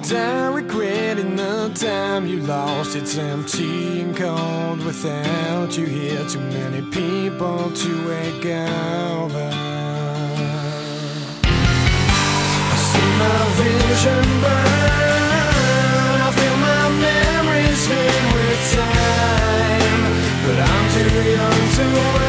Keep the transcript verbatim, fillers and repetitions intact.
die regretting the time you lost. It's empty and cold without you here. Too many people to wake over. I see my vision burn. I feel my memories fade with time, but I'm too young to wait.